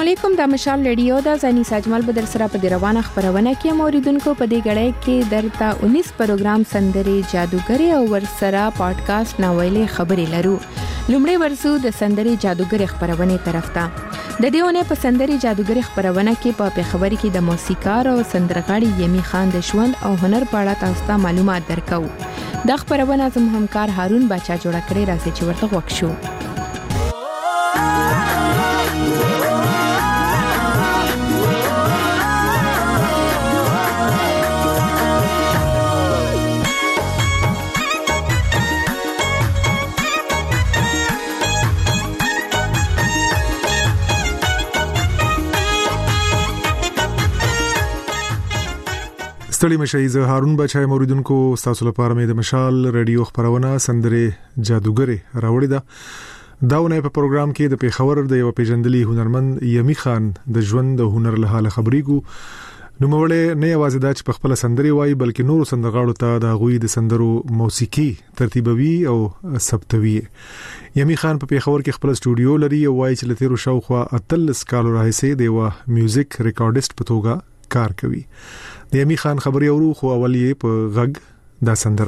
علیکم، د مشال رادیو د زنی ساجمل بدر سره په روانه خبرونه کې موریدونکو په دې غړې کې درته 19 پروګرام سندري جادوګری او ورسره پادکاسټ ناویلې خبرې لرو. لومړی ورسو د سندري جادوګری خبرونه طرف ته. د دیونه په سندري جادوګری خبرونه کې په خبرې کې د موسیقار او سندرغاړي یمی خان د ژوند او هنر په اړه تاسو ته معلومات درکو. د خبرونه زموږ همکار هارون بچا جوړ کړی راځي چې ورته وښیو. ستړي مشي زه هارون بچای موریدونکو تاسو لپاره مې د مشال رادیو خبرونه سندره جادوګری راوړی داونه په پروګرام کې د پیښور د یو پیژندلي هنرمند یمی خان د ژوند د هنر له حاله خبرېګو. نو موږ نه یوازې د خپل سندري وای بلکې نور سندرغاړو ته د غوي د سندرو موسیقي ترتیبوي او ثبتوي. یمی خان په پیښور کې خپل سټوډیو لري او وای چې لته شاوخوا 13 کال راهیسې د میوزیک ریکارډیست په توګه کار کوي. د یمی خان خبري اورو خو اولیه په غږ دا سندره.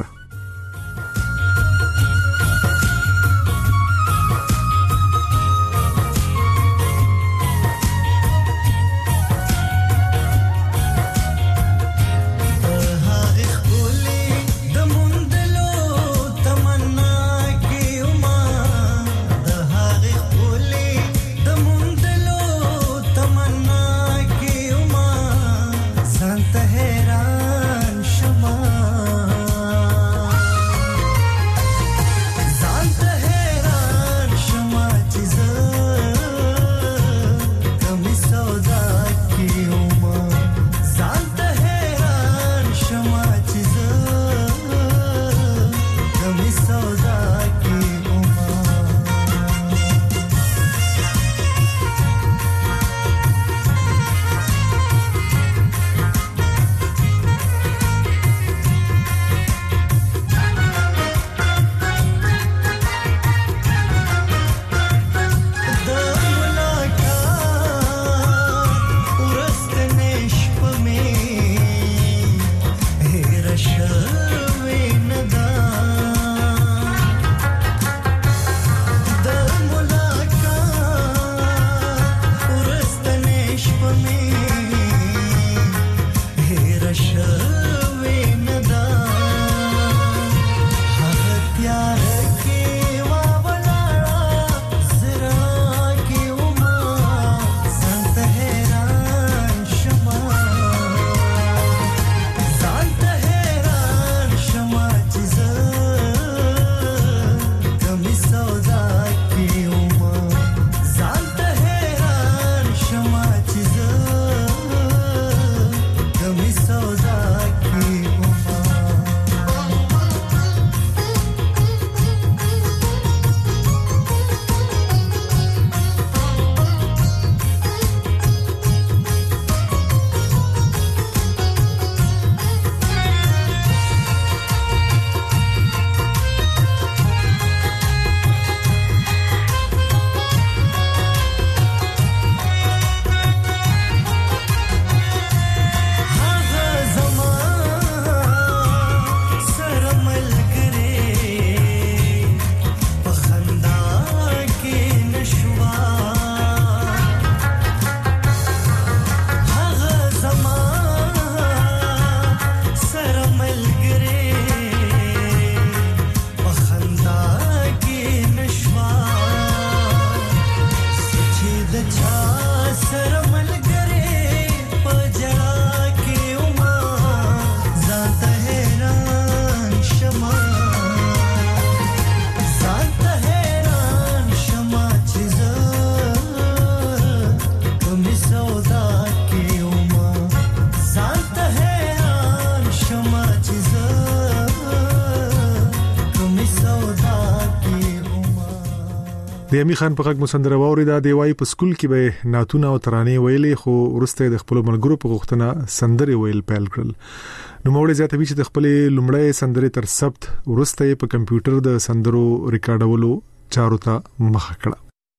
د یمی خان په غږ مسندره ووري دا دی وای په سکول کې به ناتونه او ترانې ویلې خو ورسته د خپل ملګرو په غوښتنه سندري ویل پیل کړل. نو موږ زیاتوي چې د خپل لومړی سندري تر ثبت ورسته په کمپیوټر د سندرو ریکارډولو چارو ته مخه کړه.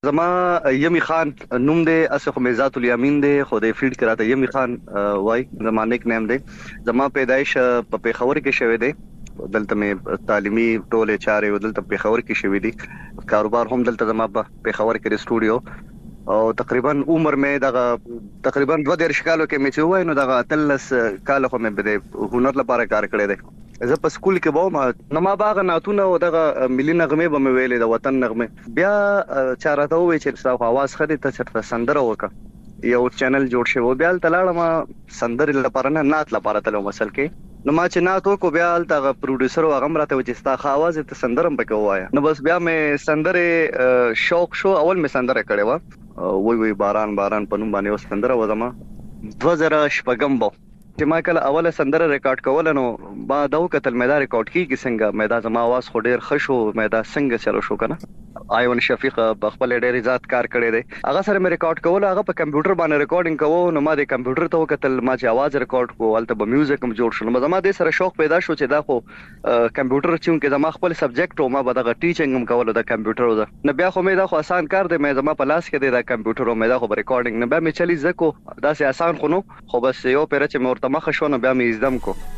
زما یمی خان نوم دی، اسخه میزات الیمین دی، خو د فیلډ کراته یمی خان وای زما نیک نیم دی. زما پیدایش په پیښور کې شوه دی. دلته مې تعلیمي ټولې چارې دلته پیښور کې شوې دي. کاروبار هم دلته زما په پیښور کې د سټوډیو او تقریبا عمر مې دغه تقریبا 2 کالو کې مې چې وای نو دغه 13 کال خو مې د هنر لپاره کار کړی دی. زه په سکول کې وم نو ما باغ ناتونه او دغه ملي نغمه به مې ویلې د وطن نغمه. بیا چارته وې چې تاسو आवाज خدي ته چرته سندره وکړه، یو چینل جوړ شو. بیا تلاړه ما سندره لپاره نه نات لپاره تلو مسل کې نو ما چې ناتو کو بیا تل پروډوسر او هغه راته چې ستا خواز ته سندرم پکې وایا. نو بس بیا مې سندره شوق شو. اول مې سندره کړې و وای باران باران پنوم باندې وسندره وزما 2000 بو چې ما کله اوله سندره ریکارډ کول نو با دا وکتل مې دا ریکارډ کیږي څنګه مې دا زما आवाज خو ډیر خشو مې دا څنګه چلو شو کنه. ایون شفیق بخپل ډیر ذات کار کړی دی، هغه سره مې ریکارډ کول، هغه په کمپیوټر باندې ریکارډینګ کوو. نو ما د کمپیوټر ته وکتل ما چې आवाज ریکارډ کوو البته به میوزیک هم جوړ شو. نو زما د سره شوق پیدا شو چې دا خو کمپیوټر چې کې زما خپل سبجیکټ او ما به دا ټیچینګ هم کول د کمپیوټر وزه. نو بیا خو مې دا خو آسان کار دی، مې زما په لاس کې دی دا کمپیوټر او مې دا خو ریکارډینګ نه به مې چلی زکو دا سه آسان خو نو خو بس یو پیر چې مې ورته مخ شو نو بیا مې زدم کو.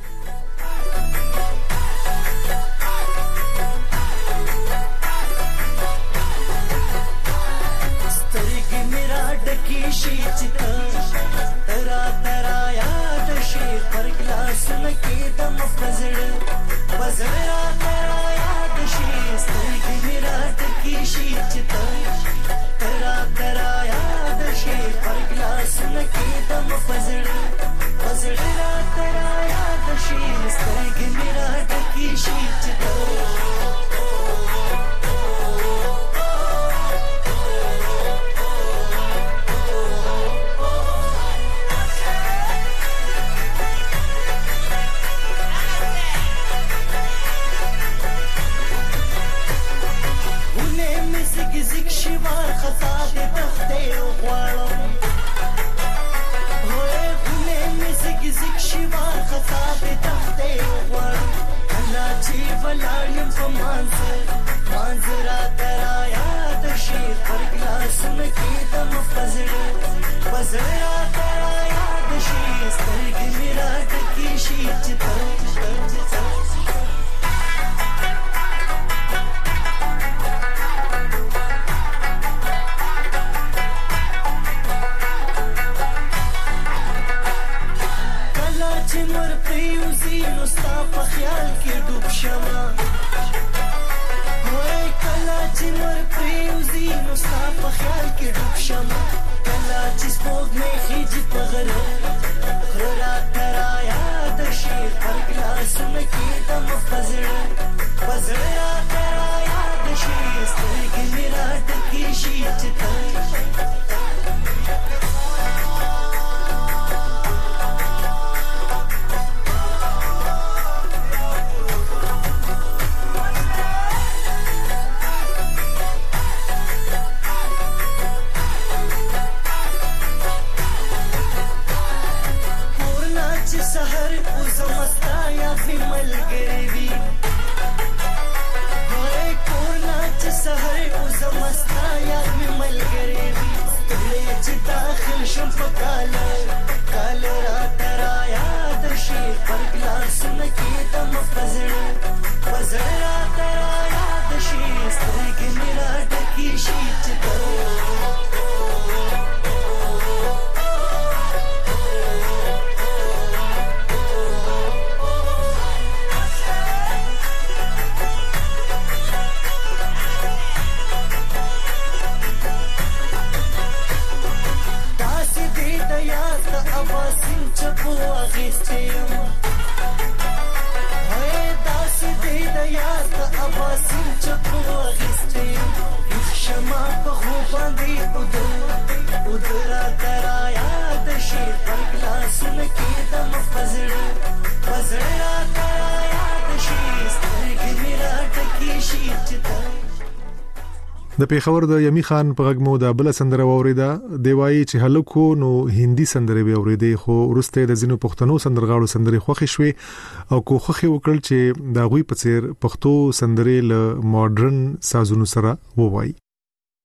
د پیښور د یمی خان په غږ مو د بل سندره ووریده. دی وایي چې هلکو نو هندي سندره به اوریدي، خو ورسته د زینو پښتنو سندرغاړو سندره خوښ شوي او کوخه وکړل چې دا غوي په څیر پښتو سندره له ماډرن سازونو سره ووایي.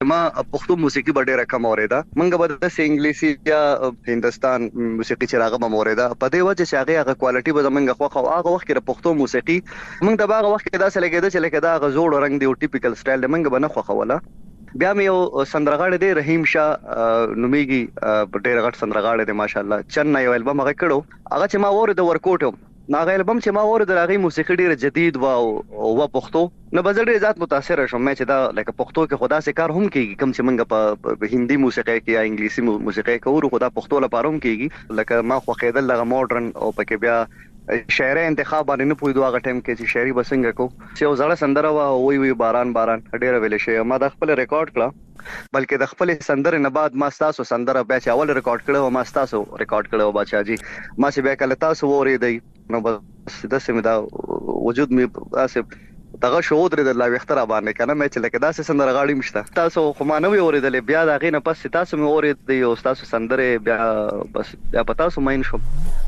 ما پښتو موسیقي ډېره کم اوریدا منګه به د انګلیسي یا هندستان موسیقي چې راغه به اوریدا په دې وجه چې هغه کوالټي به زمونږ خوخه او هغه وخت کې د پښتو موسیقي موږ د هغه وخت کې دا څه لګیدا چې لکه دا غزوړ رنگ دی او ټیپیکل سټایل د منګه به نه خوخه ولا بیا مې یو سندرغاړی دی رحیم شاه نومیږي ډېر غټ سندرغاړی دی ماشاءالله چن یو البم هغه کړو هغه چې ما ورته د ورکوټ ناغه البم چې ما ورته راغی موسیقي ډېر جدید او پښتو نه بزړې ذات متاثر شوم مې چې دا لکه پښتو کې خدا سي کار هم کیږي کم چې منګه په هندي موسیقي کې یا انګلیسي موسیقي کې ورو خدا پښتو لپاره هم کیږي لکه ما خو خېدل لغه ماډرن او پکې بیا شاعر انتخاب باندې نه پوي دوه ټیم کې چې شاعري بسنګ کو چې یو ځړه سندره وی باران ډېر ویل شي ما د خپل ریکارډ کړه بلکې د خپل سندره نه بعد ما تاسو سندره بیا چې اول ریکارډ کړو ما تاسو ریکارډ کړو بچا جی ما چې بیا کله تاسو وریدای نو بس د سیمه دا وجود می اسه دغه شو درې د لا وختره باندې کنه مې چې لکه داسې سندره غاړي مشته تاسو خو ما نه وریدل بیا دا غینه پس تاسو مې وریدای او تاسو سندره بیا بس بیا پتا سو مین شو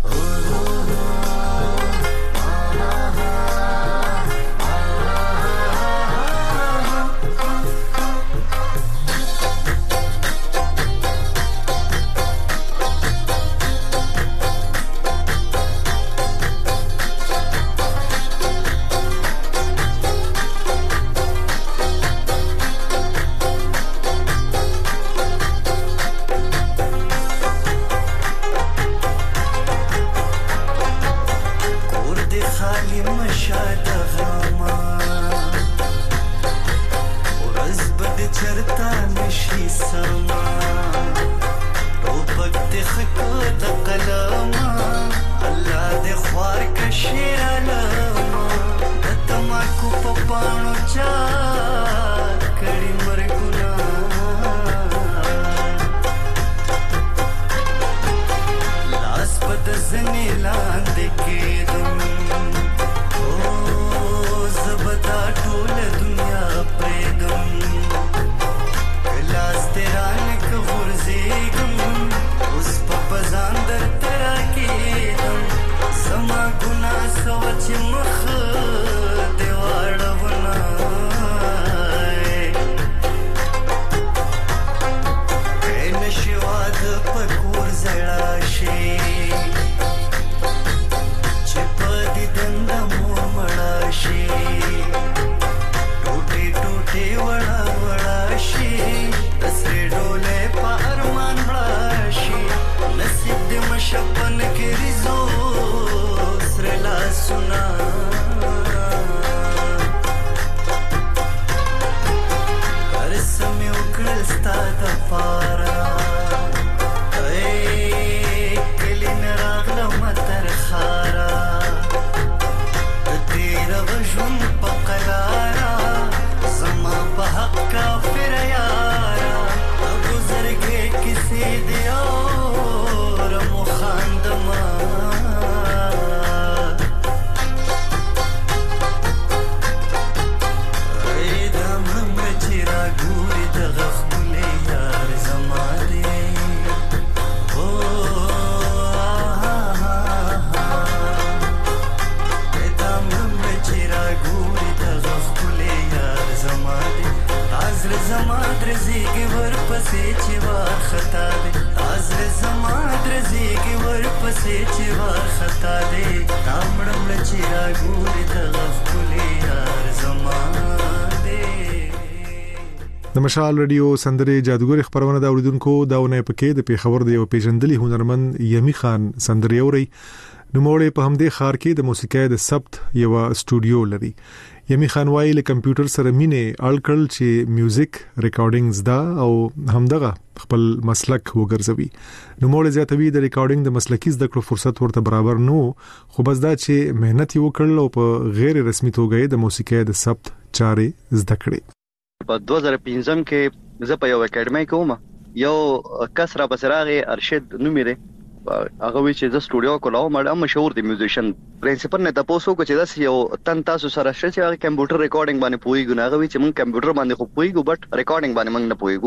د مشال رادیو سندره جادوګر خبرونه دا اوریدونکو داونه پکې د پیښور د یو پیژندلي هنرمند یمی خان سندره اوري نوموړی په همدې خار کې د موسیقۍ د ثبت یو استودیو لري یمی خان وايي له کمپیوټر سره مینه الکل چې میوزیک ریکارډینګز دا او همدغه خپل مسلک وګرځوي نوموړی زیاتوي د ریکارډینګ د مسلکي زده کړو فرصت ورته برابر نو خو بس دا چې مهنت وکړل او په غیر رسمي توګه د موسیقۍ د ثبت چارې زده کړې په 2015 کې زه په یو اکیډمي کې وم یو کس را بسراغه ارشد نومې دی هغه وی چې د سټوډیو کولاو مړ مشهور دی میوزیشن پرنسپل نه تاسو کو چې داس یو تن تاسو سره چې کمپیوټر ریکارډینګ باندې پوي ګناغه وی چې مونږ کمپیوټر باندې خو پوي ګو بټ ریکارډینګ باندې مونږ نه پوي ګو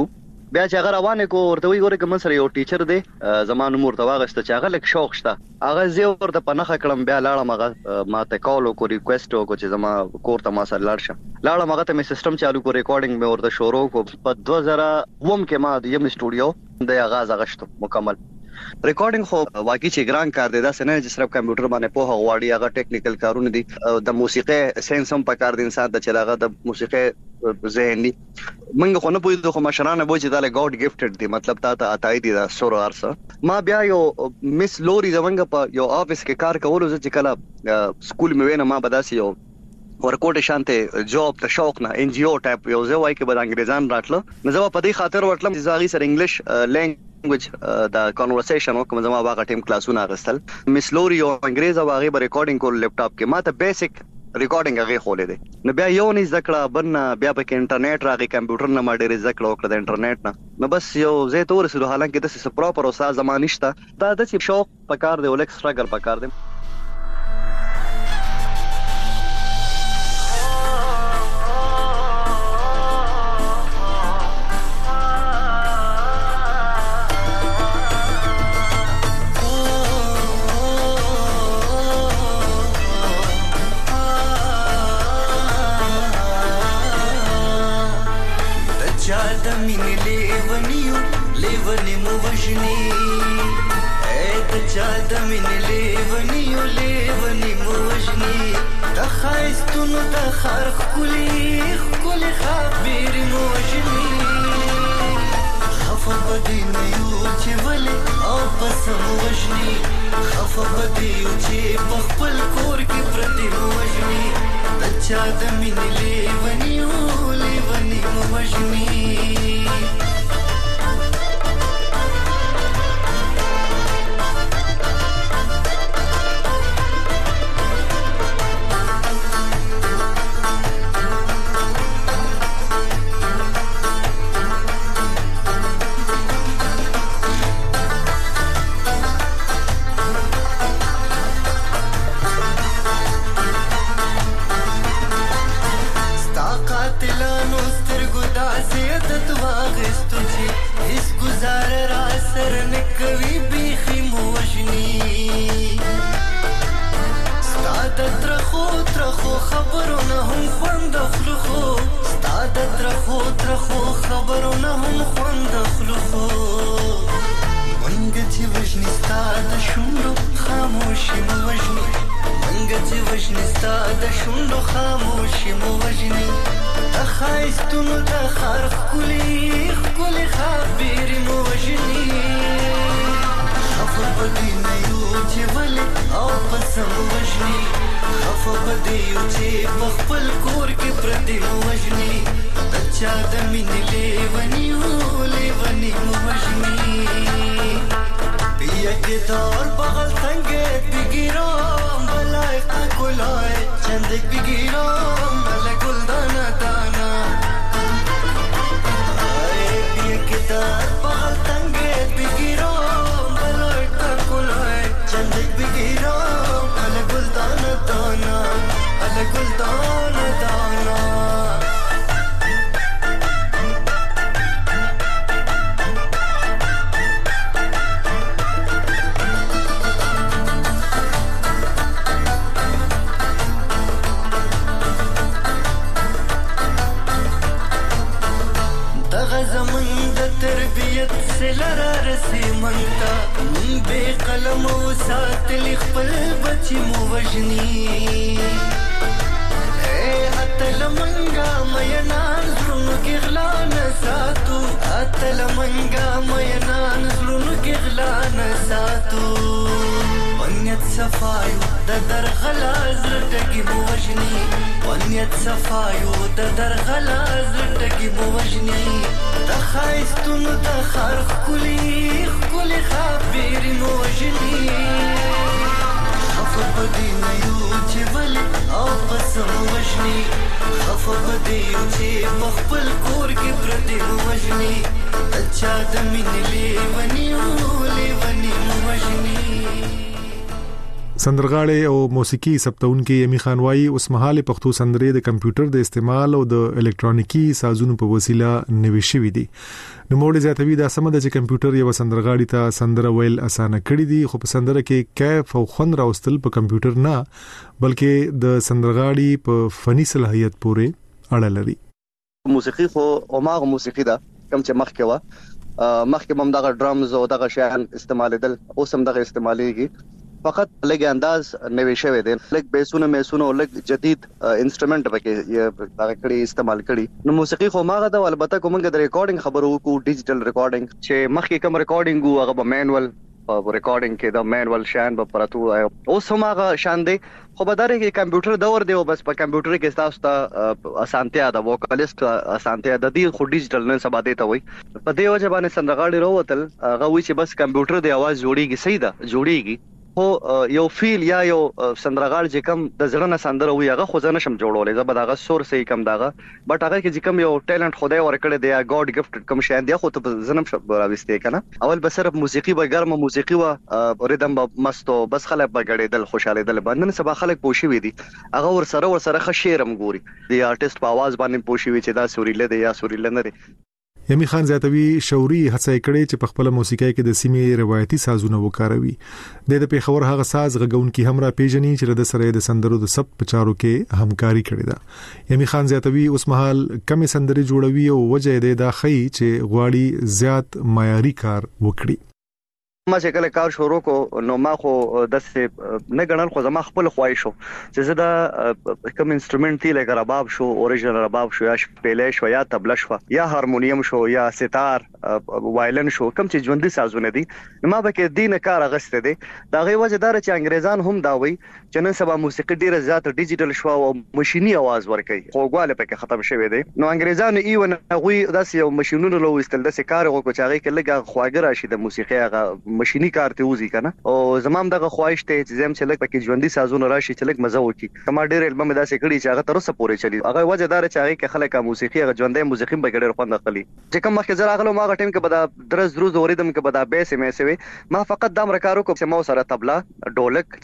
بیا چې هغه روانه کو ورته وی ګوره کوم سره یو ټیچر دی زمانو مرته واغسته چې هغه لک شوق شته هغه زه ورته پنهخه کړم بیا لاړم هغه ما ته کال کو ریکوست کو چې زما کور ته ما سره لاړ شه لاړم هغه ته مې سیستم چالو کو ریکارډینګ مې ورته شروع کو په 2000 کې ما د یم سټوډیو د آغاز غشتو مکمل ریکارډینګ خو واقعي چې ګران کار دی دا سنه چې صرف کمپیوټر باندې په غواړي هغه ټیکنیکل کارونه دي د موسیقي ساينس هم په کار دي انسان ته چې هغه د موسیقي ذهن دي منګه خو نه پوهیږو خو مشرانه بوجي دا له ګاډ گیفټډ دي مطلب تا ته عطای دي دا سور ارسه ما بیا یو مس لوري زمنګ په یو افیس کې کار کولو چې کله سکول مې وینم ما بداسي یو ورکوټ شانته جاب ته شوق نه ان جی او ټایپ یو ځای کې بل انګریزان راتله نو زما په دې خاطر ورتلم چې زاغي سره انګلیش لینګویج دا کانورسیشن وکم زما واغه ټیم کلاسونه غستل مس لوري او انګریزا واغه به ریکارډینګ کول لپټاپ کې ما ته بیسیک ریکارډینګ هغه خولې دي نو بیا یو نه ذکر بن بیا په انټرنیټ راغی کمپیوټر نه ما ډېر ذکر وکړ د انټرنیټ نه نو بس یو زه تور سره حالانکه د څه پراپر او ساز زمانشته دا د شوق پکار دی ولکس سټرګل پکار دی سندرغاړي او موسیقي ثبتونکو یمی خان وايي اوس مهاله پښتو سندرې د کمپیوټر د استعمال او د الکترونیکی سازونو په وسیله نوي شوې دي. نو موږ زیاتوي دا سم د کمپیوټر یو سندرغاړي ته سندره ویل اسانه کړی دي، خو په سندره کې کیف او خوند راوستل په کمپیوټر نه بلکې د سندرغاړي په فني صلاحیت پورې اړه لري. موسیقي خو اوماغه موسیقي ده کوم چې مخکې هم دغه ډرامز او دغه شیان استعمالیدل، اوس هم دغه استعماليږي، فقط لګ انداز نوي شوی دی، لګ بیسونه میسونه او لګ جدید انسټرومنټ پکې دغه کړي استعمال کړي. نو موسیقي خو ماغه ده، البته کومه د ریکارډینګ خبرو کو ډیجیټل ریکارډینګ چې مخکې کوم ریکارډینګ وو هغه به مینوال ریکارډینګ کې دا مینوال شان به پراتو اوس هم هغه شان دی، خو به دغه کې کمپیوټر دور دی او بس په کمپیوټر کې تاسو ته اسانتیا ده، ووکالیست اسانتیا ده، دی خو ډیجیټل نه سبا دی ته وي. په دې وجه باندې سندرغاړي وروتل هغه وی چې بس کمپیوټر دی आवाज جوړیږي، صحیح ده جوړیږي، خو یو فیل یا یو سندرغاړ چې کم د زړه نه سندره وي هغه خو ځنه شم جوړولې، زه به دغه سور صحیح کم دغه بټ هغه کې چې کم یو ټیلنت خدای ورکړی دی یا ګاډ گیفټ کم شي دی خو ته زنم شپ راوستې کنه. اول به صرف موسیقي به ګرمه موسیقي و ریدم به مستو بس خلک به غړېدل خوشاله دل باندې سبا خلک پوښي وي دي هغه ور سره خشيرم ګوري دی آرټیست په आवाज باندې پوښي وي چې دا سوريله دی یا سوريله نه دی. یمی خان زیاتوي شوري هڅه کړې چې په خپل موسیقي کې د سیمې روایتي سازونه وکاروي. د پیښور هغه ساز غږونکي هم را پیژني چې د سره د سندرو د سب پچارو کې همکاري کړې ده. یمی خان زیاتوي اوس مهال کمی سندري جوړوي او وجه د داخلي چې غواړي زیات معیاري کار وکړي. ما چې کله کار شروع کو نو ما خو دسه نه غنل خو زما خپل خواهش شو چې زه دا کوم انسټرومنټ دی لکه رباب شو، اوریجنل رباب شو، یا شپېلې شو، یا طبله شو، یا هارمونیم شو، یا ستار وایلن شو، کوم چې ژوندۍ سازونه دي ما به کې دینه کار غسته دي. دا غي وجه دار چې انګريزان هم دا وي چې نن سبا موسیقي ډیره زیات ډیجیټل شو او ماشيني आवाज ورکوي، خوګواله پکې ختم شوی دی. نو انګريزان ایون غوي داسې یو ماشينونو لو استل داسې کار وکړي چې هغه کې لګه خواګر راشي د موسیقي هغه ماشيني کار ته وزي کنه. او زمام دغه خواهش ته چې زم چې لګ پکې ژوندۍ سازونه راشي چې لګ مزه وکړي. کما ډیر البم داسې کړي چې هغه تر اوسه پورې چلی، هغه وجه دار چې هغه کې خلک موسیقي هغه ژوندۍ موسیقي به ډیر خوند اخلي. چې کوم مخکې زرا غلو ما ټیم کې بدا درز روز اوریدم کې بدا بیس مې سوي، ما فقط دام رکارو کو چې مو سره طبله ډولک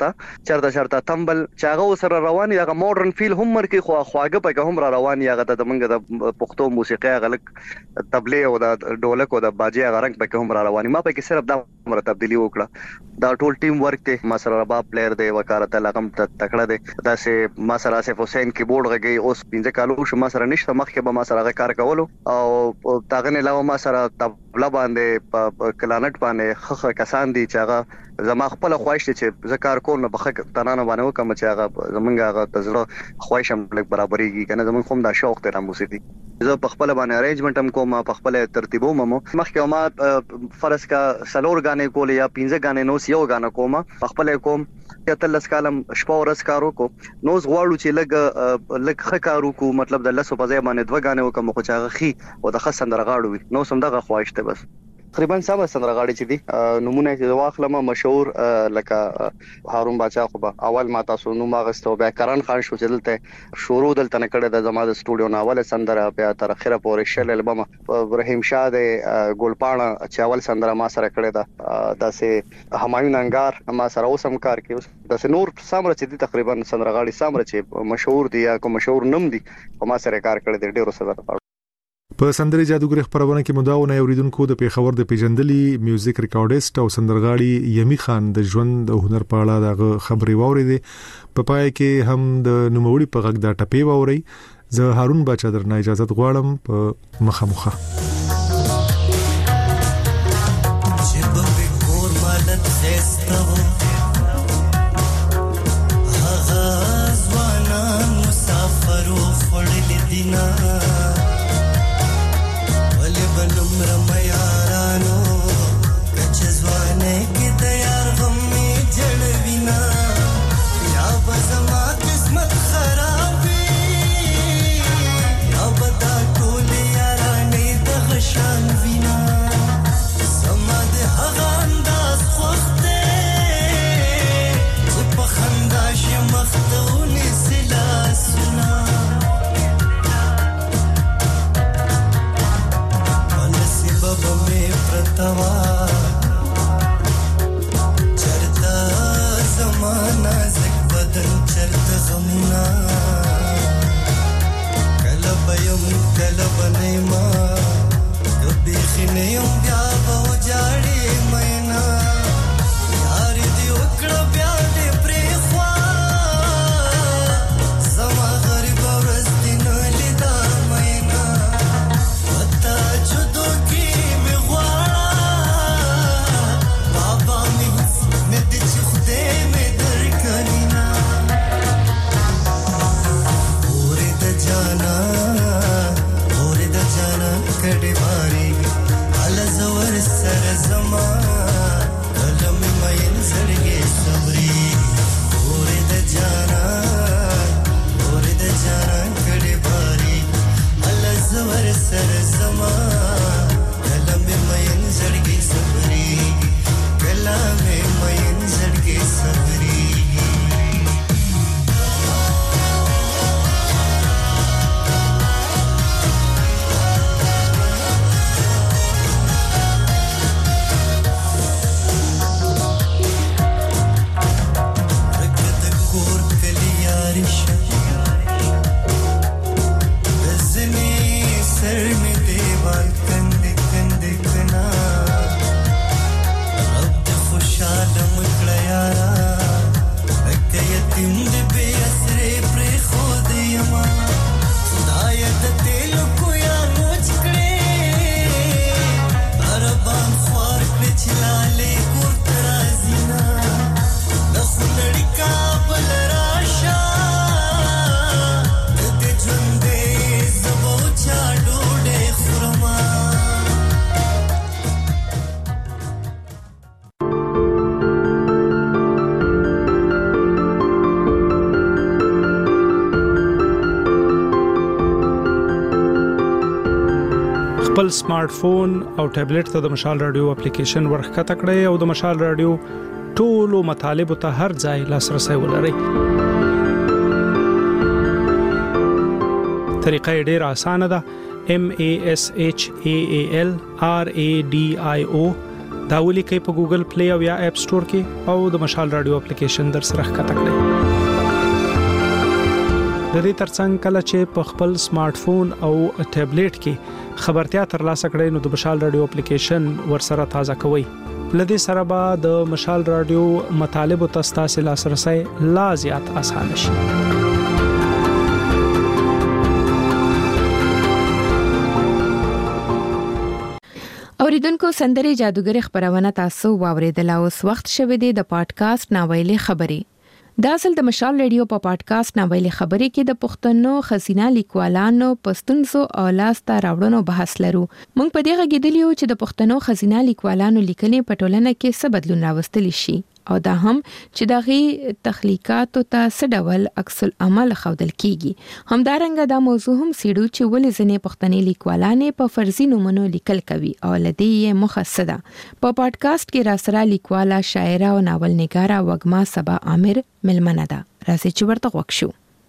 چرته تمبل چې هغه سره رواني هغه ماډرن فیل هم مرکي خو خواګه پکې هم را رواني هغه د منګه د پښتو موسیقي غلک طبله او د ډولک او د باجي هغه رنگ پکې هم را رواني. ما پکې صرف دا مر تبدیلی وکړه، دا ټول ټیم ورک ته ما سره رباب پلیئر دی، وکارت لغم تکړه دی، دا سه ما سره اسف حسین کیبورډ غږی اوس 15 کالو شو ما سره نشته، مخکې به ما سره کار کولو او تاغه نه علاوه ما سره طبله باندې په کلانټ باندې خخه کسان دي چې هغه زما خپل خواهش چې ذکر کول نه بخښ تنانه باندې وکم چې هغه زمونږ هغه تزړه خواهش هم لګ برابرېږي کنه. زمون کوم دا شوق ته موسیقي زه په خپل باندې ارینجمنت هم کوم، په خپل ترتیبو ممو مخکې ما فرض کا سلور غانې کول یا 15 غانې نو یو غانې کوم په خپل کوم یا تلس کالم شپه ورځ کارو کو نو غواړو چې لګ خکارو کو مطلب د لسو په ځای باندې دوه غانې وکم خو چې هغه خي او د خسن درغاړو وي نو سم دغه خواهش ته بس تقریبا سم سندرغاړي چې دي نمونه چې واخلم مشهور لکه هارون باچا خو به اول ما تاسو نو ماغستو بیا کرن خان شو چې دلته شروع دلته نکړه د زما د سټوډیو ناول سندره بیا تر اخره پورې شل البم ابراهيم شاه د ګلپاڼه چاول سندره ما سره کړه دا داسې همایون انګار ما سره اوسم کار کوي داسې نور سامره چې دي تقریبا سندرغاړي سامره چې مشهور دي یا کوم مشهور نوم دي ما سره کار کړی دی ډیرو سره. په سندري جادوګر خبرونه کې مداونه اوریدونکو د پیښور د پیجندلي میوزیک ریکارډیست او سندرغاړي یمی خان د ژوند او هنر په اړه د خبري واوریدې په پای کې هم د نوموړي په غږ د ټپې واوري. زه هارون باچا درنه اجازه غواړم په مخه خرابي یا بدا ټول یارانه د وطن چرته غمونه کله بیم کله بنیما کبھی خنیم بیا به وجاړې مینا یار دې وکړه بیا دې پرې خوا زما غریب ورځ دې نه لیدا مینا وتا جدو کې مې غواړه بابا مې دې چې خدای مې درکنینا اورې د جانا کډې باري ال زور سر زما کلم مې زړګي صبري اورې د جانا کډې باري ال زور سر زما کلم مې زړګي صبري کلم مې زړګي صبري خپل سمارټ فون او ټابلیټ ته د مشال رادیو اپلیکیشن ورخکته کړئ او د مشال رادیو ټولو مطالب ته هر ځای لاسرسي ولرئ. طریقه ډېره اسانه ده. MASHAALRADIO دا ولیکئ په ګوګل پلی او یا اپ سٹور کې او د مشال رادیو اپلیکیشن در سره ښکته کړئ. د دې ترڅنګ کله چې په خپل سمارټ فون او ټابلیټ کې خبرتیا ترلاسه کړئ نو د مشال رادیو اپلیکیشن ورسره تازه کوئ. لدې سره به د مشال رادیو مطالب او تاسو لاسرسي لا زیات اسانه شي. اوریدونکو سندري جادوګر خبرونه تاسو واوریدل او وخت شوه دی د پادکاسټ ناویلې خبري. دا اصل د مشال رادیو په پادکاسټ ناویلې خبري کې د پښتنو خزینه لیکوالانو پښتونسو او لاسته راوړنو بحث لرو. موږ په دې غږیدلیو چې د پښتنو خزینه لیکوالانو لیکنې په ټولنه کې څه بدلون راوستل شي او دا هم چې دغه تخلیقات ته څه ډول عکس العمل خودل کیږي. همدارنګه دا موضوع هم سیړو چې ولې ځنې پښتني لیکوالانې په فرضي نومونو لیکل کوي او لدی یې مخصصه. په پادکاسټ کې راسره لیکواله، شاعره او ناول نګاره وګما صبا عامر ملمنه ده. راځي چې ورته وښو.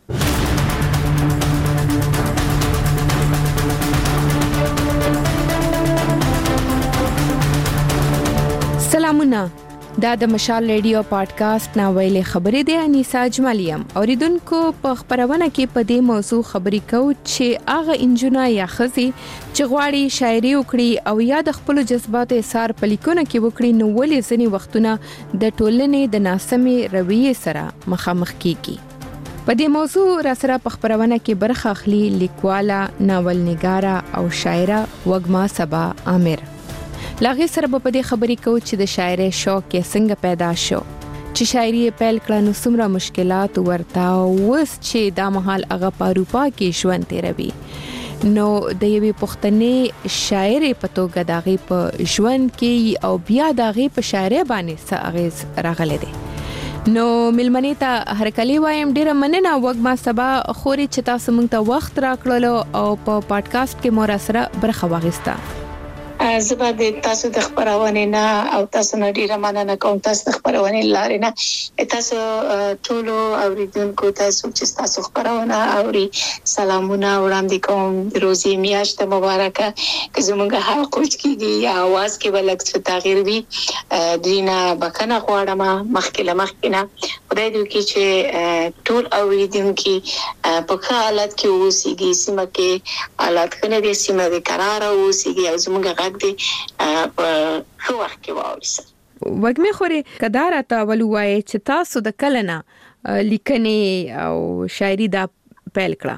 سلامونه. دا د مشال رادیو پادکاسټ ناویلې خبرې دی. انیسا اجمالیم اوریدونکو په خبرونه کې په دې موضوع خبرې کوو چې هغه انجونه یا خزي چې غواړي شاعري وکړي او یا د خپل جذبات اثار په لیکونه کې وکړي نو ولې ځنی وختونه د ټولنې د ناسمې رویې سره مخامخ کیږي. په دې موضوع را سره په خبرونه کې برخه اخلي لیکواله، ناول نګاره او شاعره وګما صبا عامر. لاغي سره په دې خبرې کوو چې د شاعري شوق یې څنګه پیدا شو، چې شاعري پیل کړه نو څومره مشکلات ورته وس چې دا مهال هغه په اروپا کې ژوند تیروي. نو د یوې پښتني شاعر په توګه داغي په ژوند کې او بیا داغي په شاعري باندې څه اغیز راغلی دی. نو ملمنې ته هرکلی وایم ډیره مننه وګما صبا خوري چې تاسو موږ ته وخت راکړلو او په پادکاسټ کې مو را سره برخه واغسته. زبا د تاسو د خبرونه نه او تاسو نه ډیره مننه کوم تاسو د خبرونه لارې نه تاسو ټول اوریدونکو تاسو چې تاسو خبرونه اوري سلامونه وړاندې کوم روزي میاشت مبارکه که زموږ حق کیږي یا आवाज کې بلک څه تغییر وي دینا بکنه غواړم مخکې نه خدای دې وکړي چې ټول اوریدونکو په حالت کې اوسېږي سیمه کې حالت کنه دې سیمه دې قرار اوسېږي او زموږ غږ دې په خو وخت کې واوري وګمه خوري کدار ته ولوي چې تاسو د کلنه لیکنې او شاعري دا پیل کړه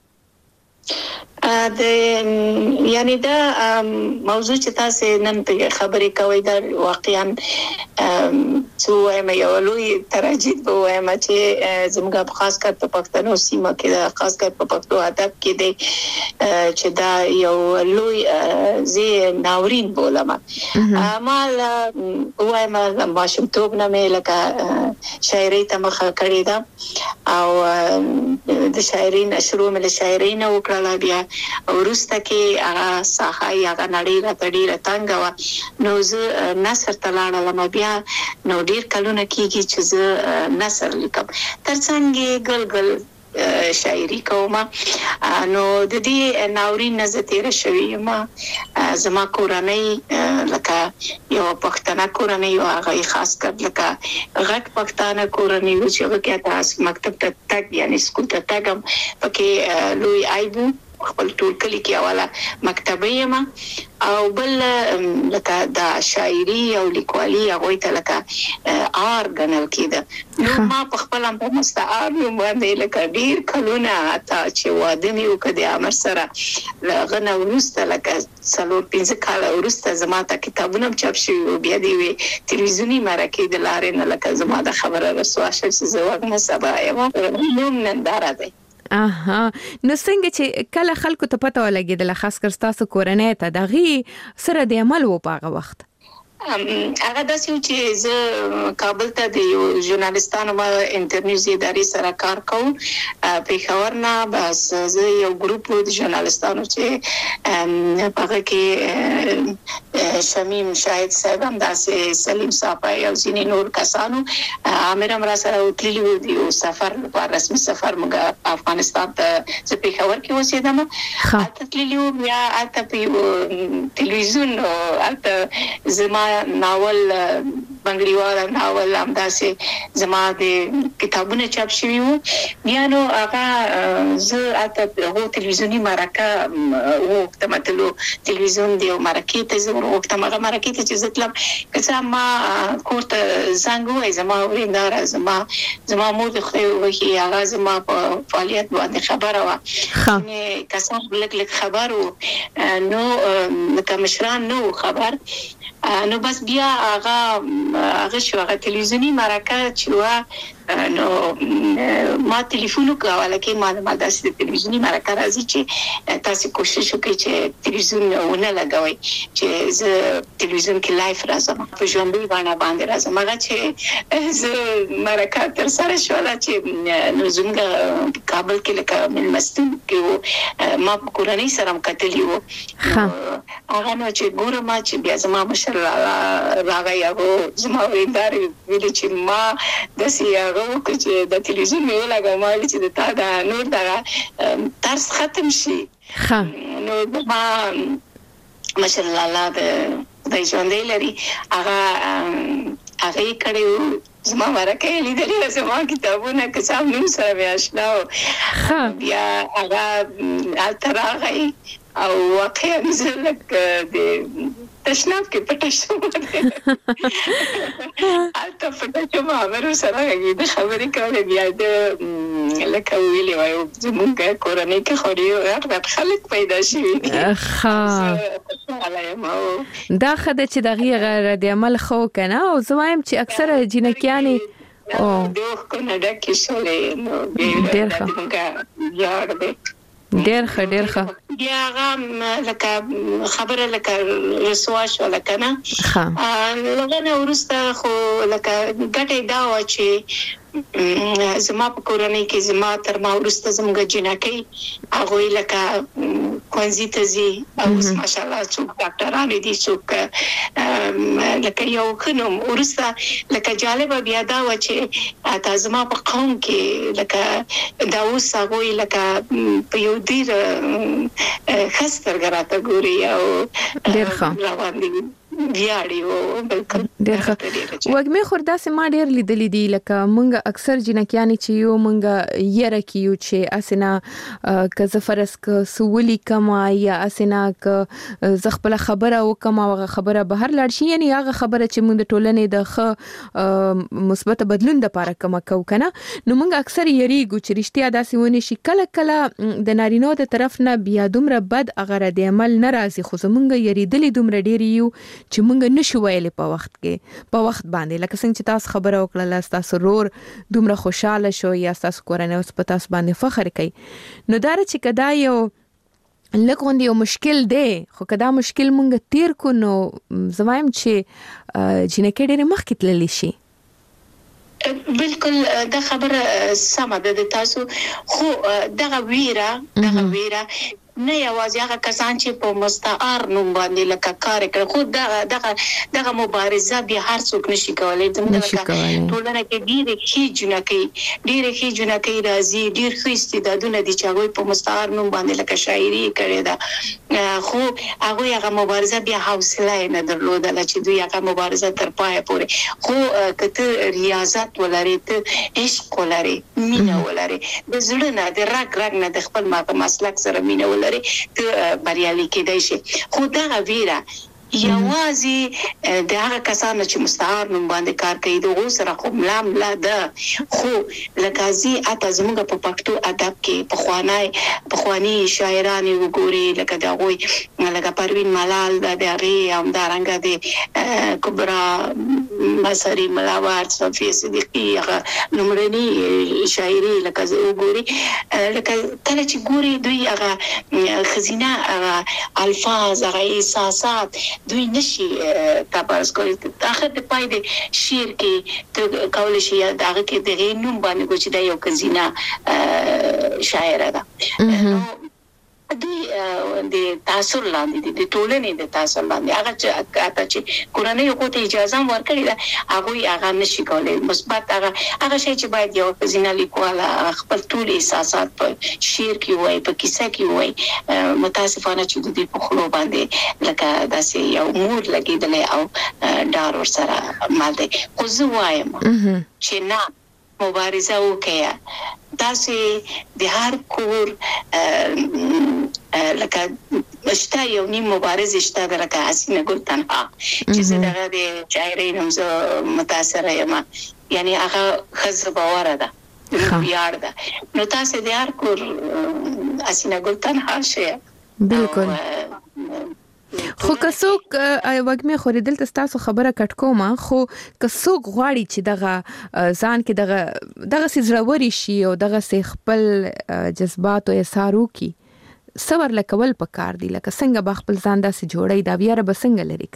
یعنی دا موضوع چې تاسو نن په خبرې کوي دا واقعا څو یو لوی تراجید به وایم چې زموږ خاص کر په پښتنو سیمه کې دا خاص کر په پښتو ادب کې دی چې دا یو لوی زی ناورین بولم مال وایم ماشوم توپ نه مې لکه شاعري ته مخه کړې ده او د شاعرین شروع مې له شاعرین وکړه بیا ورسته کې هغه صحای هغه نړۍ راټړي راتنګ نو زه نثر تلاړم بیا نو ډیر کلونه کېږي چې زه نثر لیکم ترڅنګ ګلګل شاعري کوم نو د دې ناورین نزه تیر شوی ما زما کورنۍ لکه یو پښتنه کورنۍ او هغه خاص کر لکه غټ پښتنه کورنۍ چې هغه تاسو مکتب ته تک یعنی سکول ته تګم پکې لوی ایبو خپل ټول کلی کې اوله مکتبه یم او بل لکه دا شاعري او لیکوالي هغه ته لکه آر غنل کېده نو ما په خپل هم په مستعار باندې لکه ډیر کلونه تا چې واده مې وکړه امر سره لغنه ورسته لکه 3-5 کال ورسته زما ته کتابونه چاپ شوي بیا دی تلویزیونی مرکه د لارې نه لکه زما د خبره رسوا شو چې زه وګم سبا یم نو ننداره ده نو څنګه چې کله خلکو ته پته ولګیدل خاص کر تاسو کورنۍ ته دغه سره د عمل و پاغه وخت هغه داسې چې زه کابل ته د یو ژورنالستانو ما انټرنیوز ادارې سره کار کوم په خبرنا بس زه یو ګروپ د ژورنالستانو چې هغه کې شمیم شاهد صاحب هم داسې سلیم صاحب او ځینې نور کسانو امرم را سره وکړي یو سفر په رسمي سفر موږ افغانستان ته چې په خبر کې اوسېدم تللیو بیا اته په تلویزیون اته زما ناول بنگړیوال ناول هم داسې زما د کتابونه چاپ شوي وو بیا نو هغه زه اته هغه تلویزیونی مرکه وخت متلو تلویزیون دی مرکه ته زه وخت هغه مرکه ته چې زتلم که ما کوټه زنګ وای زما وریندار زما مور د خو وهي هغه زما په فعالیت باندې خبره وا کسان لک خبرو نو کمشران نو خبر نو بس بیا هغه شو هغه تلویزیونی مرکه چې وا نو ما ټلیفون وکړل کې ما داسې تلویزیونی مرکه راځي چې تاسو کوشش وکړئ چې تلویزیون ونه لګوي چې زه تلویزیون کې لایف راځم په ژوندۍ باندې راځم هغه چې زه مرکه تر سره شوله چې نو زموږ کابل کې لکه ملمستون کې ما کورنۍ سره کتلی وو هغه نو چې ګورم چې بیا زما مشر راغی هغه زما ویندار ویل چې ما داسې چې د تلویزیون یو لګم چې د تا دا نور دا ترس ختم شي نو ما ماشاءالله الله د ژوندۍ لري هغه کړي زما ورکه لیدلې زما کتابونه کسان نو سره آشنا بیا هغه التراغي او واقعا زلک د تشناب کې پټه شو البته پټه شو امر سره د خبرې کولې بیا د لکه ویلې وایو زموږ کورنۍ کې خوري غټ خلک پیدا شي دا خدای چې دغه غیر د عمل خو کنه او زوایم چې اکثر جنکیانی او دوه کنه کې شولې نو ډېر ښه بیا هغه لکه خبره لکه رسوا شو لکه نه لغنه ورسته خو لکه ګټه دا و چې زما په کورنۍ کې زما تر ما ورسته زموږ جنکۍ هغه لکه کوانزي ته زی او ماشا الله څوک ډاکټرانو دي څوک لکه یو خنوم ورسته لکه جالب بیا دا و چې تاسو ما په قوم کې لکه دا اوس هغه لکه په یو ډیر خستر غراته ګوري او ډیر ښه روان دي ویاړي او بالکل ډیر ښه وګمه خوردا سما ډیر لیدلې دي لکه مونږ اکثر جنکیانی چې یو مونږ یره کیو چې اسنه ک زفرس ک سولي کما یا اسنه ک زخپل خبره او کما خبره بهر لاړ شي یعنی هغه خبره چې مونږ د ټولنې د ښه مثبت بدلون د لپاره کما کو کنه نو مونږ اکثر یریګو چې رښتیا داسې ونی شي کله کله د نارینو د طرف نه بیا دومره بد اغره د عمل ناراضي خو زمونږ یریدلې دومره ډیر یو چې مونږ نشو ویلې په وخت کې په وخت باندې لکه څنګه چې تاسو خبره وکړه تاسو رور دومره خوشاله شو یا تاسو کورنۍ اوس په تاسو باندې فخر کوي نو دا چې کدا یو لکه یو مشکل دی خو کدا مشکل مونږ تیر کو نو زوایم چې جنکه ډېر مخکې تللی شي بالکل دا خبره سمه ده تاسو خو دغه ویره نه یوازې هغه کسان چې په مستعار نوم باندې لکه کار کوي خو دغه مبارزه بیا هر څوک نشي کولای زموږ ټولنه کې ډېر ښه جنکۍ راځي ډېر ښه استعدادونه دي چې هغه په مستعار نوم باندې لکه شاعري کړې ده خو هغه مبارزه بیا حوصله نه درلودله چې دوی هغه مبارزه تر پای پورې خو کته ریاضت ولري ته عشق ولري مینه ولري د زړه نه د رګ نه د خپل مسلک سره مینه لري ته بریالي کېدای شي خو دا ویره یوازې د هغه کسانو چې مستعار نوم باندې کار کوي دغه سره خو ملا ده خو لکه اته زموږ په پښتو ادب کې پخوانی شاعران وګوري لکه دا غوي لکه پروین ملال د هغه هم دارنګه د کبرا مسری ملاوات صفی صدیقی هغه نمرني شاعري لکه وګوري لکه کله چې ګوري دوی هغه خزینه الفاظ هغه احساسات دوی نشي تابرز کوي اخر د پای د شعر کې ته کول شي دا کې د نوم باندې کوچ دا یو کزینا شاعر ده دوی د تاثیر لاندې د ټولنې د تاثیر لاندې هغه چې قرآني یو ته اجازه ورکړي دا هغه نشي کولای مثبت هغه شی چې باید یو کزینا لیکواله خپل ټول احساسات په شعر کې وای په کیسه کې وای متاسفانه چې د دې په خلو باندې لکه داسې یو مور لګیدلې او ډار ور سره مال دی خو زه وایم چې نه مبارزه وکړه داسې د هر کور لکه شته یو نیم مبارز شته لکه حسینه ګل تنها چې زه دغه د شاعرۍ نوم زه متاثره یم یعنی هغه ښځه باوره ده ویاړ ده نو تاسو د هر کور حسینه ګل تنها شئ بالکل خو کڅوک وګمه خوریدل تاسو خبره کټ کومه خو کڅوک غواړي چې دغه ځان کې دغه سزړوري شي او دغه خپل جذبات او اثارو کی صبر لکول پکار دی لکه څنګه به خپل ځان داسې جوړي دا بیا به څنګه لري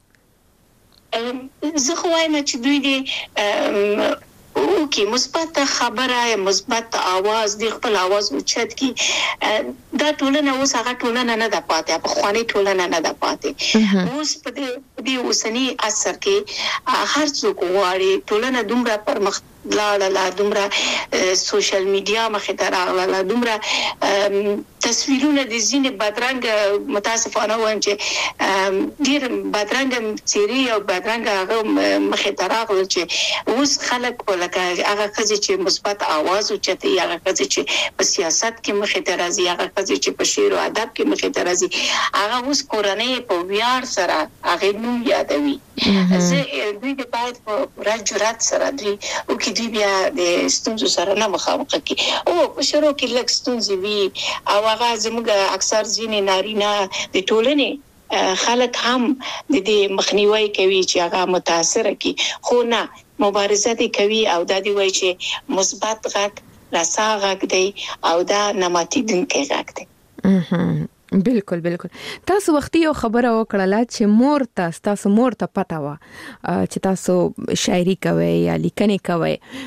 کوي زه خو وایم چې دوی دې اوکي مثبت خبره مثبت आवाज دی خپل आवाज اوچت کی دا ټولنه اوس هغه ټولنه نه ده پاتې په خواني ټولنه نه ده پاتې اوس په دې اوسنی اثر کې هر څوک غواړي ټولنه دومره پرمخ لاړه دومره سوشل میډیا مخې ته راغله دومره تصویرونه د ځینې بدرنګ متاسفانه وایم چې ډیر بدرنګ چیرې او بدرنګ هغه مخې ته راغله چې اوس خلک لکه هغه ښځې چې مثبت आवाज اوچتي هغه ښځې چې په سیاست کې مخې ته راځي هغه ښځې چې په شعر او ادب کې مخې ته راځي هغه اوس کورنۍ په ویاړ سره هغه نوم یادوي زه دوی د باید په راجرات سره دوی او کې دوی بیا د ستونزو سره نه مخامخ کی او په شروع کې لږ ستونزې وي او هغه زموږ اکثر ځینې نارینه د ټولنې خلک هم د دې مخنیوي کوي چې هغه متاثر کی خو نه مبارزه دي کوي او د دې وایي چې مثبت غږ رسا غږ دی او دا نماتیدونکي غږ دی بالکل تاسو وختي یو خبره وکړه چې تاسو مور ته پتا و چې تاسو شاعري کوي یا لیکنه کوي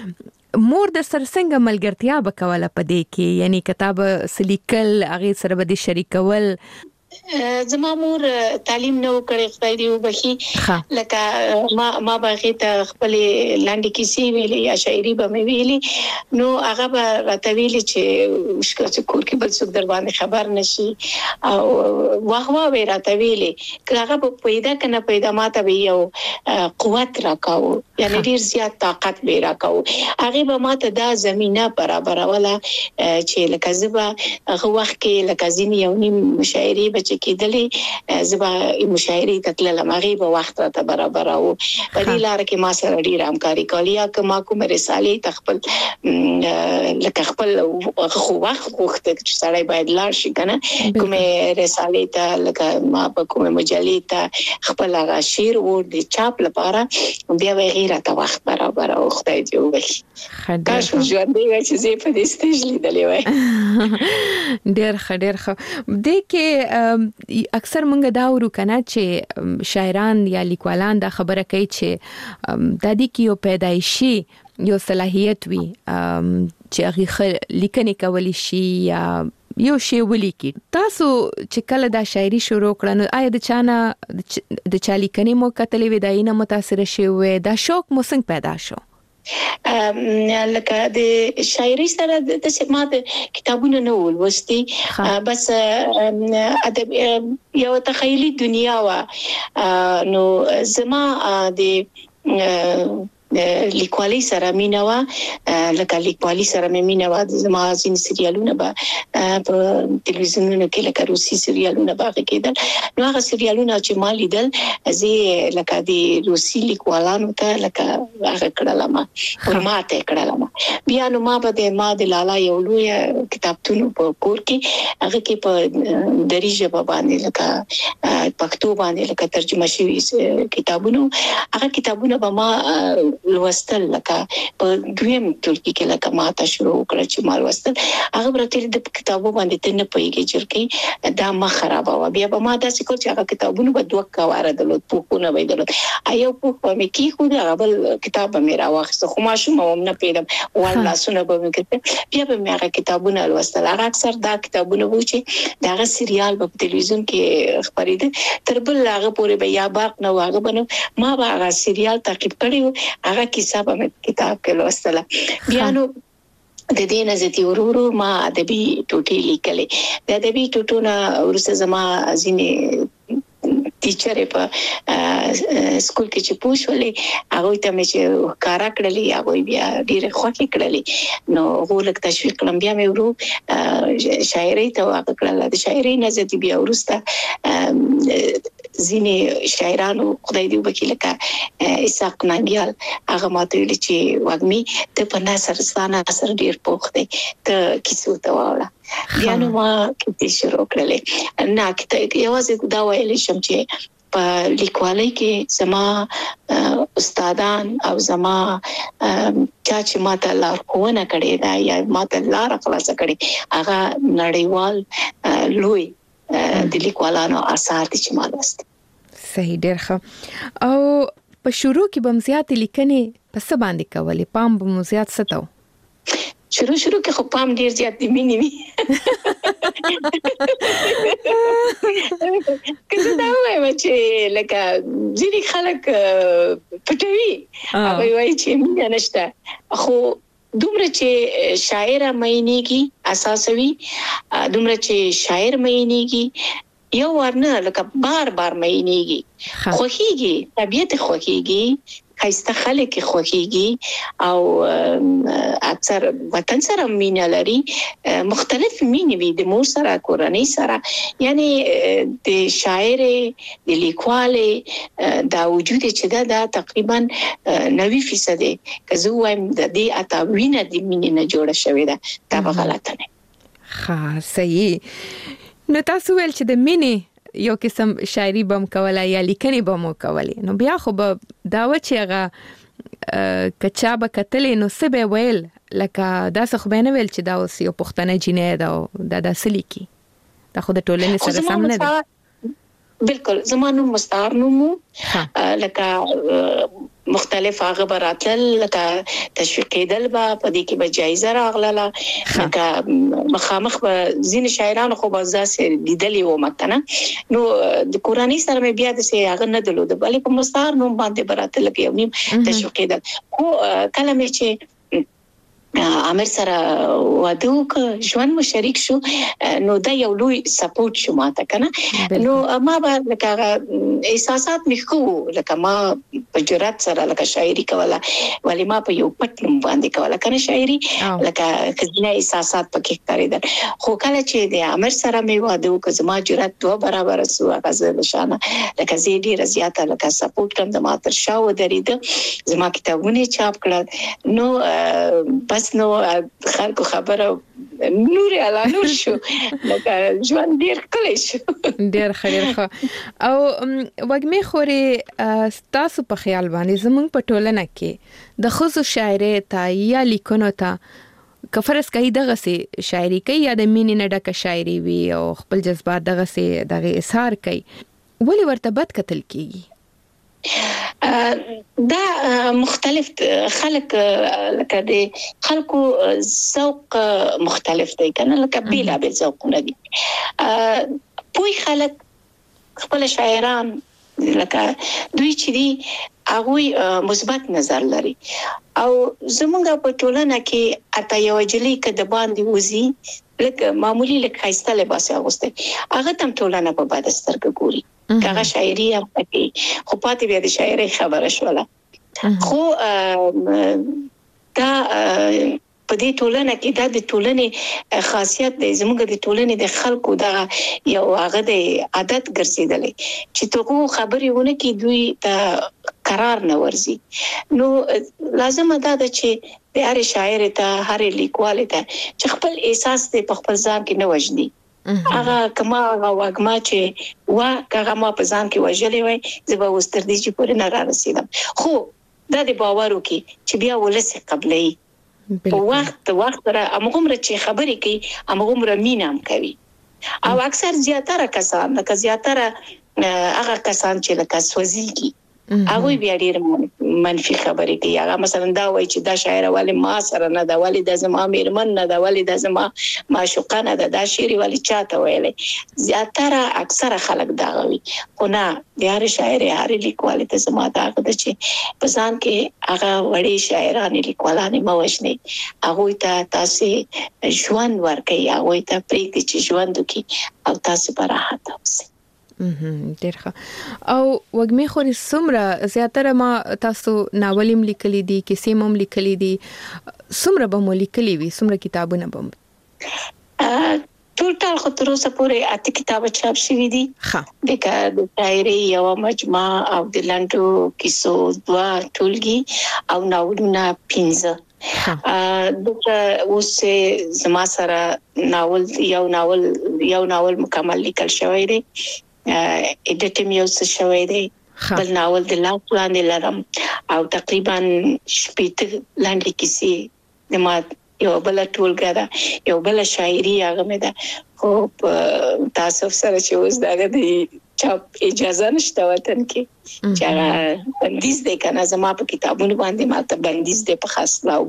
مور د سر څنګه ملګرتیا وکوله په دې کې، یعنی کتاب سلیکل هغه سره به شریکول؟ زما مور تعلیم نو کړی خدای دې وبخي، لکه ما باغې ته خپل لاندې کیسې ویلې یا شاعري به مې ویلې، نو هغه به راته ویلې چې مشکل کور کې بل څوک در باندې خبر نشي او واه به راته ویلې، هغه په پیدا کنه پیدا ماته به یو قوت راکاو، یعنی ډیر زیات طاقت به راکاو. هغه به ماته دا زمينه برابروله چې لکه زبا هغه وخت کې لکه ځینې یو نیم مشاعري چې کېدلې زبا مشاعري تکله مغي په وخت راته برابر او په دې لار کې ما سره ډیر همکاري کوي، که ما کوم رسالې تخپل لکه خپل خو وخت وخت چې سړی باید لاړ شي کنه، کوم رسالې ته لکه ما په کوم مجلې ته خپل هغه شعر ور د چاپ لپاره بیا غیره ته وخت برابر او خدای دې وبخي. کاش ژوند دې چې زه په دې سټیج لیدلې وای. ډیر ښه د کې اکثر مونږ دا ورو کنه چې شاعران یا لیکوالان دا خبره کوي چې د دې کې یو پیدایشي یو صلاحیت وي چې هغه لیکنې کولی شي یا یو شی ولیکي. تاسو چې کله دا شاعري شروع کړه نو آیا د چانه د چا لیکنې مو کتلې وې داینه متاثر شوه، دا شوق مو څنګه پیدا شو؟ لکه د شاعري سره د ما د کتابونو نه ولوستي، بس ادب یو تخیلی دنیا وا، نو زما د لیکوالي سره مینوا، لکه لیکوالي سره مینوا زما ځین سریالونه په ټلویزیونونو کې لکه روسي سریالونه باغ کېدل، نو هغه سریالونه چې ما لیدل زه لکه د روسي لیکوالانو ته لکه هغه کړل ما ورماته کړل ما بیا نو ما د لالا یو لوی کتابتون په کور کې هغه کې په دریجه باندې لکه پښتو باندې لکه ترجمه شوی کتابونه، هغه کتابونه به ما لوستل لکه په دویم ټولګي کې لکه ما ته شروع کړ چې ما لوستل، هغه برته د کتابو باندې ته نه پوهیږي چې دا ما خراب و، بیا به ما داسې کول چې هغه کتابونه به دوه کواره دلته پوښونه ویدل، ایو په مې کې خو دا بل کتاب مې راوخست، خو ما شوم نه پیدم والله سونه به مې کړ، بیا به مې هغه کتابونه لوستل. هغه اکثر دا کتابونه و چې دا سریال په ټلویزیون کې خبرېده تر بل هغه پورې به یا باق نه واغه بنو، ما به هغه سریال تعقیب کړی، هغه کیسه په کتاب کې لوستله. بیا نو د دې نزدې ورورو ما ادبي ټوټې لیکلې، د ادبي ټوټو نه ورسره زما ځینې ټیچر په سکول کې چې پوښولې هغه ته مې چې کارا کړلې هغه بیا ډېر خوښ کړلې، نو غوړک تشویق کړم، بیا مې ورو شاعري ته واقع کړل. د شاعري نزدې بیا ورسته ځینې شاعرانو خدای دې وبخي لکه اسحاق ننګیال هغه ماته ویل چې واګمي ته په نثر ستانه اثر ډیر پوښتې ته کیسو ته واوله، بیا نو ما کې شروع کړلې نه کته یوازې دا ویل شم چې په لیکوالۍ کې زما استادان او زما چې ماته لار کوونه کړې دا یا ماته لار خلاص کړې هغه نړیوال لوی د لیکوالانو آثار دي چې ما لوست. صحیح، ډېر ښه. او په شروع کې به زیات لیکنې په څه باندې کولې؟ پام به زیات ستو؟ شروع کې خو پام ډیر زیات دی مینې وی کله دا وایي چې لکه ځینې خلک پټوي هغه وایي چې مینه نشته، خو دومره چې شاعر مېنيږي اساسوي، دومره چې شاعر مېنيږي یو ورنه لکه بار مېنيږي، خوخيږي طبيعت خوخيږي، خاصه خلک خوخيږي او اکثر وطن سره مینه لري، مختلف مینې وي د مور سره کورنۍ سره، یعنی د شاعر د لیکوال دا وجود چې دا تقریبا 90% که زه وایم د دې اتاوینه د مینې نه جوړه شوې ده، دا غلطه نه. ها صحیح. نو تاسو ول چې د مینې یو قسم شاعري بم کوله یا لیکنې بم کوله، نو بیا خو به دا و چې هغه کچا به کتلې نو څه به ویل، لکه دا څه خو به نه ویل چې دا اوس یو پښتنه جینې ده دا څه لیکي، دا خو د ټولنې سره سم نه دی. بالکل زمانو مستعار نومو لکه مختلف هغه براتل لکه تشویق کېدل به په دې کې به جایزه راغله لکه مخامخ به ځین شاعرانو خو بازاسه لیدلې و مکنه نو د قرآني سره مې بیا د سه هغه نه دلو د بلې په مستعار نوم باندې براتل کې یو نیم تشویق کېدل خو کله مې چې عامر سره واده وکړ ژوند مو شریک شو نو دا یو لوی سپورټ شو ماته کنه نو ما به لکه احساسات مې خو لکه ما په جرأت سره لکه شاعري کوله ولی ما په یو پټ نوم باندې کوله کنه شاعري لکه خزینه احساسات پکې کاریدل خو کله چې د عامر سره مې واده وکړ زما جرأت دوه برابر سو هغه نشانه لکه زه ډیره زیاته لکه سپورټ کوم د ماتر شاو درېده زما کتابونه چاپ کړل نو بس نو خلکو خبره نور علا نور شو لکه ژوند ډیر کلی شو ډیر خیر او وګمه خوري تاسو په خیال باندې زمونږ په ټولنه کې د خصوص شاعري ته یا لیکونو ته کفرس کوي دغه سي شاعري کوي یا د مینې نه ډکه شاعري وي او خپل جذبات دغه سي دغه اظهار کوي ولې ورته بد کتل کیږي دا مختلف خلق لکه د خلکو ذوق مختلف دی کنه لکه بیل به ذوقونه دي پوی خلک خپل شاعران لکه دوی چې دي هغه مثبت نظر لري او زمونږ په ټولنه کې اته یو جلی کده باندې وزي لکه معمولی لکه خاصه لباس اغوسته هغه تم ټولنه په بد سترګه ګوري هغه شاعري هم پکې خو پاتې بیا د شاعري خبره شوله خو دا په دې ټولنه کې دا د ټولنې خاصیت دی زموږ د ټولنې د خلکو دا یو هغه د عادت ګرځیدلې چې توغه خبرې ونه کې دوی ته قرار نه ورزي نو لازم ده چې د هر شاعر ته هر لیکوال ته چې خپل احساس په خپل ځان کې نه وژني هغه کما واګما چې وا هغه ما په ځان کې وژلې وای زه به وستر دي چې پورې نه را رسیدم خو دا د باورو کې چې بیا ولسه قبلې په وخت را امغمره چې خبرې کوي امغمره مینام کوي او اکثر زیاتره کسان لکه زیاتره هغه کسان چې لکه سوځيږي هغه بیا ډیر منفي خبرې کوي هغه مثلا دا وایي چې دا شاعر والی ما سره نه دا والی د زما میرمن نه دا والی د زما معشوقانه دا شعر والی چاته ویلې زیاتره اکثر خلک دا غوي خو نه د هر شاعر هر لیکوال ته زما دا غد چې په ځان کې هغه وړي شاعرانه لیکوالانه موجني هغه ته تاسو ژوند ورکي هغه ته پریږدي چې ژوند وکي او تاسو به راحت اوسئ ډیرخه او وګمه خوري سمره زیاتره ما تاسو ناولیم لیکلي دي کیسې مم لیکلي دي سمره به مو لیکلي وي سمره کتابونه بم ټول خو تر اوسه پورې اته کتابه چاپ شوې دي د شاعري یو مجموعه او د لنډو کیسو دوا ټولګي او ناولونه 15 دغه اوس زما سره یو ناول مکمل لیکل شوی دی اډیټ مې اوس شوی دی بل ناول د لاس باندې لرم او تقریبا شپږ لاندې کیسې د ما یو بل ټولګه ده یو بل شاعري هغه مې ده خو تاسو سره چې اوس دغه دی چاپ اجازه نشته وطن کې چې هغه بندیز دی کنه زما په کتابونو باندې ماته بندیز دی په خاص لاو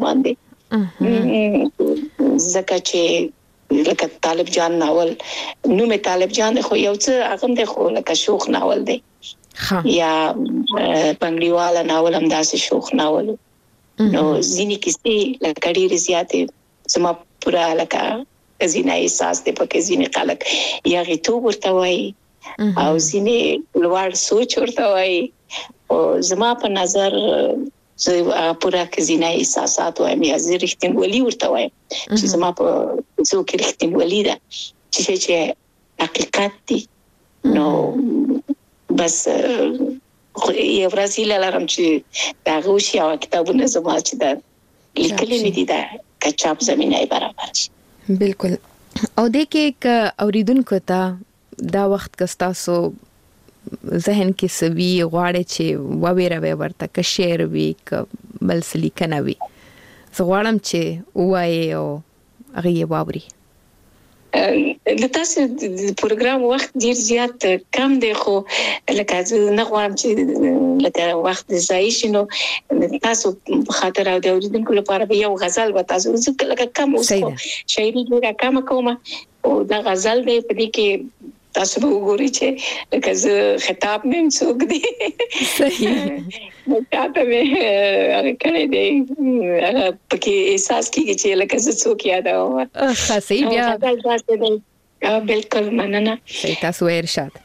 باندې زکه چې لکه طالب جان ناول نو مې طالب جان خو یو څه هغه د خو لکه شوخ ناول دی یا بنگړیواله ناول هم داسې شوخ ناول نو ځینې کیسې لکه ډېر زیاتې زما پورا لکه ځینې احساس دی پکې ځینې خلک یا غیتو ورته وایي او ځینې لوړ سوچ ورته وایي او زما په نظر زه پورا ځینې احساسات وایم یا زه رښتینولي ورته وایم چې زما په څو کې رښتینولي ده چې حقیقت دی نو بس یو برازیل لرم چې دا غوښي او کتابونه زما چې دا لیکلي مې دي دا کچاپ زمينه برابر شي بالکل او د کې اوریدونکو ته دا وخت کستاسو ذهن کې سوي غواړي چې وویره ورته ک شعر وی ک بل سلیکنه وی زه غواړم چې وایي او هغه واوري د تاسو د پروګرام وخت ډیر زیات کم دی خو لکه زه نه غواړم چې لکه وخت ضایع شي نو تاسو خاطر او د اوریدونکو لپاره یو غزل به تاسو لکه کم اوس شاعري ډیره کم کوم او دا غزل دی په دې کې تاسو به وګورئ چې لکه زه خطاب مې څوک دی صحیح نو تاسو به کله دی پکې احساس کیږي چې لکه زه څوک یادوم خاصی بیا بالکل مننه تاسو ارشاد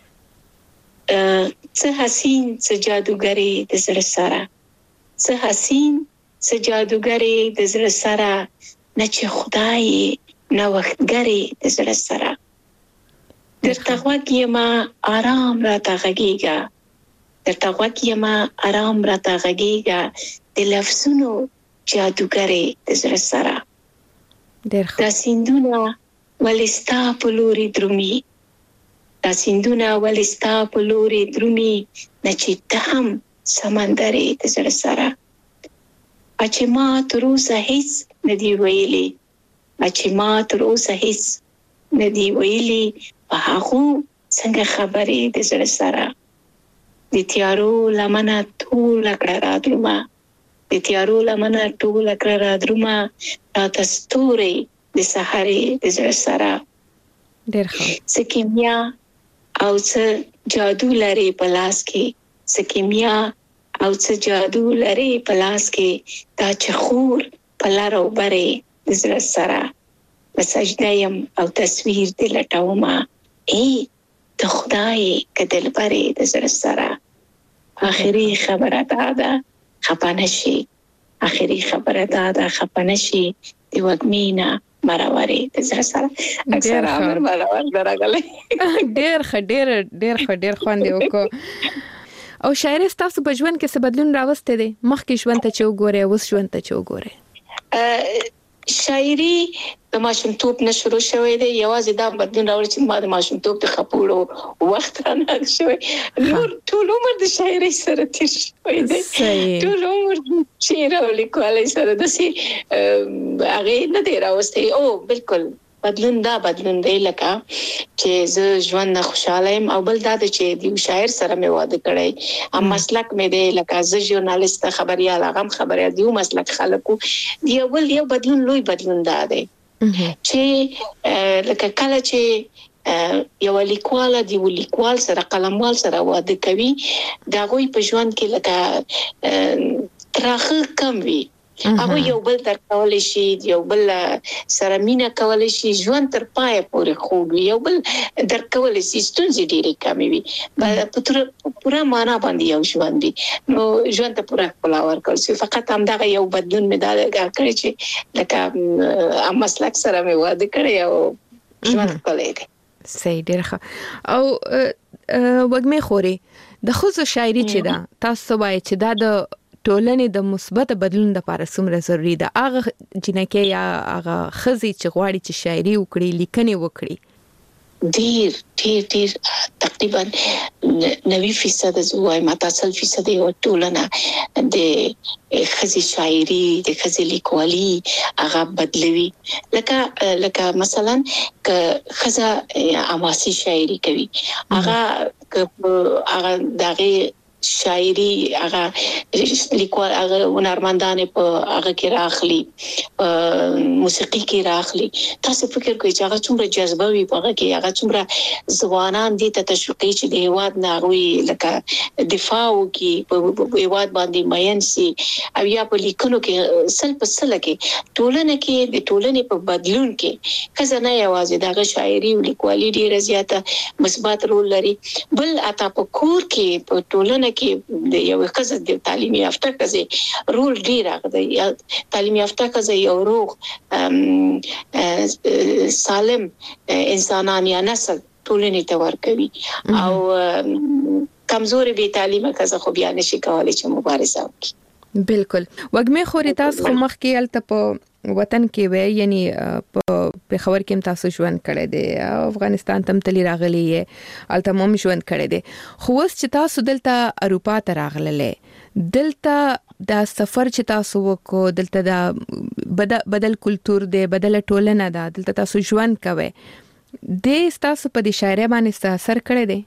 څه حسین څه جادوګری د زړه سره څه حسین څه جادوګری د زړه سره نه چې خدای نه وختګری د زړه سره درته غوږ ما آرام راته غږیږه درته غوږ ما آرام راته غږیږه د لفظونو جادوګری د زړه سره ډېر دا سیندونه ولستا په لوري درومي دا سیندونه ولستا په لوري درومي نه چې ته هم سمندرې د زړه سره چې ما تر اوسه هیڅ نه دی ویلي چې ما تر اوسه هیڅ نه دی ویلي په هغه څنګه خبرې د زړه سره د تیارو لمنه ټول کړه را درومه د تیارو لمنه ټول کړه را درومه راته ستوري د سحرې د زړه سره ډېر ښه سکیمیا او څه جادو لري په لاس کې سکیمیا او څه جادو لري په لاس کې دا چخور په لار او برې د زړه سره سجده يم او تصویر دې لټومه ته خدای کدل پرې د زړه سره اخري خبره ده خپانشي اخري خبره ده خپانشي دی وګمینا مروري د زړه سره اکثر امر مرور درغله ډېر خوند وکړو او شاعر تاسو په ژوند کې څه بدلون راوسته دي مخکې ژوند ته چې وګوره اوس ژوند ته چې وګوره شاعري د ماشومتوب نه شروع شوې ده یوازې دا بدلون راوړي چې ما د ماشومتوب د خپورو وخت رانه شوی نور ټول عمر د شاعري سره تیر شوی دی ټول عمر شعر او لیکوالۍ سره د سي هغه نه دی راوستي او بالکل بدلون دی لکه چې زه ژوند نه خوشاله یم او بل دا چې د شاعر سره مې واده کړی ام مسلک مې دی لکه زه ژورنالیست خبريال هغه خبريال دیو مسلک خلکو یو بدلون لوی بدلون دی چې لکه کله چې یو لیکوال سره قلموال سره واده کوي دا غوي په ژوند کې لکه تراخه کم وي هغه یو بل درکول شي یو بل سره مینا کول شي ژوند تر پای پورې خوږ یو بل درکول شي ستونزې ډېرې کمې وي پورا معنا باندې یو ژوند دی نو ژوند ته پورا خپلور کول شي فقط هم دا یو بدلون مې دا کړی چې لکه ام مسلک سره مې واده کړی او ژوند کولای دی صحیح ډېر ښه او وګمې خوري د خوځو شاعري چې دا تاسو وایي چې دا د ټولنې د مثبت بدلون لپاره څومره ضروری ده هغه جنکه یا هغه خزي چې غواړي چې شاعري وکړي لیکنه وکړي ډیر تقریبا 90% زوای متاسل فیصد یو ټولنه د خزي شاعري د خزي لیکوالي هغه بدلوي لکه مثلا ک خزا عماسي شاعري کوي هغه دغه شاعري هغه لیکوال هغه هنرمندانه په هغه کې راخلي موسیقي کې راخلي تاسو فکر کوئ چې هغه څومره جذبه وي په هغه کې هغه څومره ځوانان دي ته تشویقي چې د هواد ناغوي لکه دفاع وکي په هواد باندې مېن سي او یا په لیکلو کې سل په سل کې ټولنه کې د ټولنې په بدلون کې خزانه یوازې دغه شاعري او لیکوالي ډیره زیاته مثبت رول لري بل اته په کور کې په ټولنه کې د یو خزه د تعلیمي یافته کزي رول ډیر راغلی تعلیمي یافته کزي یو روغ سالم انسانان یا نسل ټولنې ته ورکوي او کمزوري به تعلیمه کزه خو بیا نشي کولای چې مبارزه وکړي بالکل وګمه خوري تاسو خو مخ کې الته په وطن کې وای یعنی په خبر کې تاسو ژوند کړی دی افغانستان تم تلی راغلی یې الته مم ژوند کړی دی خو اوس چې تاسو دلته اروپا ته راغللې دلته دا سفر چې تاسو وکړو دلته دا بدل کلچر دی بدل ټولنه ده دلته تاسو ژوند کوئ د تاسو په دې شاعرۍ باندې اثر کړی دی؟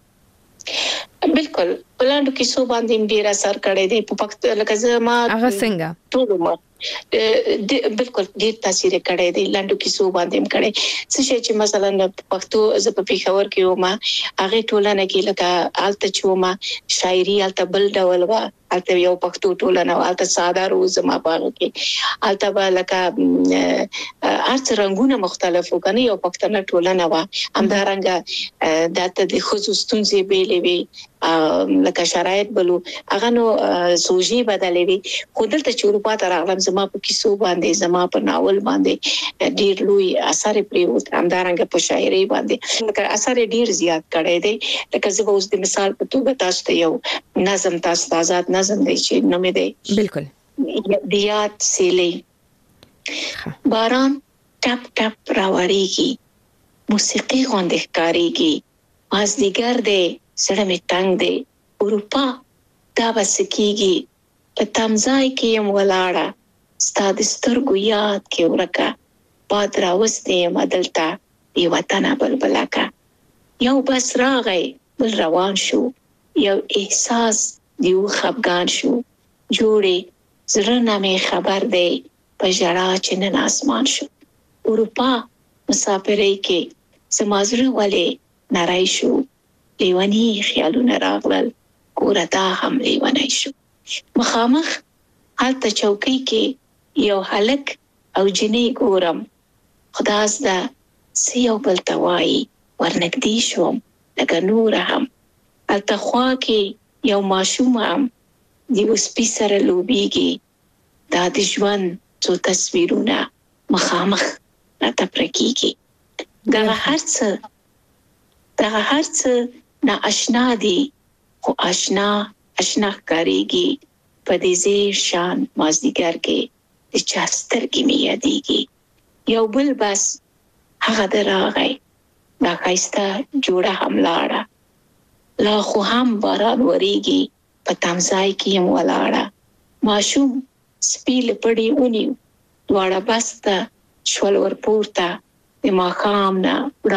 بالکل پلاندو کې سو باندې ډیر اثر کړی دی په پښتو لکه زما هغه څنګه ټول ما بالکل ډیر تاثیر کړی دی لاندو کې سو باندې کړی څه شي چې مثلا پښتو ز په پیښور کې ومه هغه ټولنه کې لکه آلته چوما شاعري آلته بل ډول وا آلته یو پښتو ټولنه آلته ساده روز ما باغ کې آلته به لکه ارڅ رنگونه مختلفو کنه یو پښتنه ټولنه وا همدارنګه داته د خصوصتون زی بیلې وی لکه شرایط بلو هغه نو سوجي بدلې وی خودلته چورپا تر اغلم زما په کیسو باندې زما په ناول باندې ډیر لوی اثر پریوت همدارنګه په شاعري باندې لکه اثر ډیر زیات کړی دی لکه زه اوس د مثال په توګه تاسو ته یو نظم تاسو آزاد نظم دی چې نومې دی بالکل دیات سیلې باران ټپ ټپ راوړيږي موسیقي غونډه ښکاریږي مازدیګر دی سړی می تنگ دی اروپا دا بسکیږي په تمځای کې يم ولاړه ستاد سترګو یاد کې ورکا باد راوستې مدلتا دی وطن بلبلکا یو بس راغی بل روان شو یو احساس دیو خفګان شو جوړې زړه مې خبر دی په ژړا چې نن اسمان شو اروپا مسافرۍ کې سمازره ولې نارای شو لیونی خیالونه راغلل کورتا هم لیونی شو مخامخ حالت چوکۍ کې یو هلک او جنې ګورم خداز دا سیو بل توای ورنګدي شوم لکه نور هم التخوا کې یو ماشوم هم دی وسپی سره لوبيږي دا د ژوند څو تصویرونه مخامخ راته پرکیږي دا هرڅ نا آشنا دي خو آشنا کاریږي په دې زیر شان مازدیګر کې د چاستر کې می یادېږي یو بل بس هغه دراغی دا کایسته جوړه هملاړه لا خو هم باران وریږي په تمځای کې يم ولاړه ماشوم سپیل پړی ونی دواړه بسته شول ورپورته د ماخام نه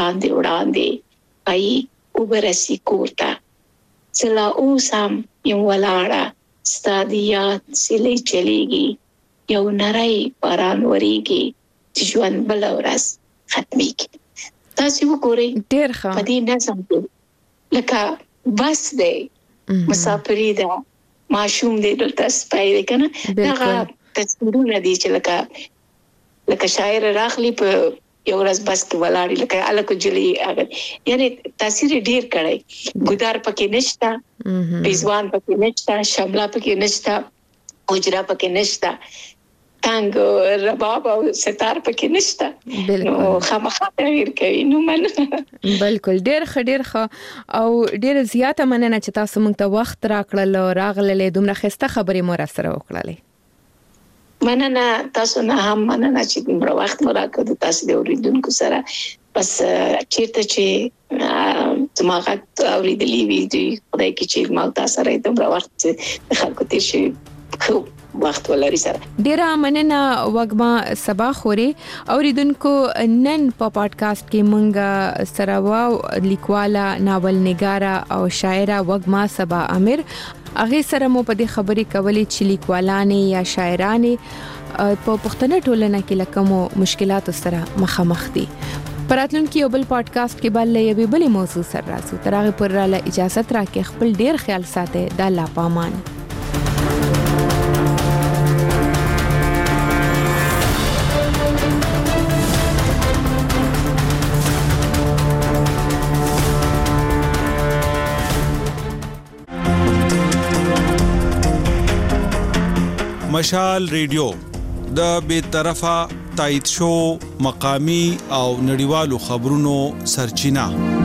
وړاندې پای وبرسي کوټه چلا اوسم يم ولاړه ستادیات سلی چلیږي یو نری باران وریږي چې ژوند بل ورځ ختميږي تاسو وګورئ ډیر ښه په دې نظم لکه بس دی مسافری ده ماشوم دی دلته سپای دی کنه دا تصویرونه دي چې لکه شاعر راخلی په یو ورځ بس کې ولاړی لکه الکو جلی یعنی تاثیر ډیر کړی ګدار پکې نشتا پیزوان پکې نشتا شاملا پکې نشتا اوجرا پکې نشتا تانګ رباب او ستار پکې نشته نو خامخا تغیر کوي نو من بالکل ډیر ښه او ډیر زیاته مننه چې تاسو موږ ته وخت راکړل او راغللې دومره خسته خبرې مو سره وکړلې مننه تاسو نه هم مننه چې دومره وخت مو راکړ تاسو د اوریدونکو سره بس چیرته چې دماغت اوریدلې وی دی خدای کې چې ما تاسو سره دومره وخت خلکو تیر شي خو وخت ولري سره ډیره مننه وګما سبا خوري اوریدونکو نن په پادکاسټ کې مونږ سره واو لیکواله ناول نګاره او شاعره وګما سبا امیر هغه سره مو په دې خبرې کولې چې لیکوالانه یا شاعرانه په پښتنه ټولنه کې لکمو مشکلات سره مخامخ دي پراتلونکو یو بل پادکاسټ کې بل یوه بل موضوع سره راځو تر هغه پر را اجازه ترکه خپل ډیر خیال ساته د الله پامان مشال ریډیو د بے طرفه تایید شو مقامی او نړیوالو خبرونو سرچینه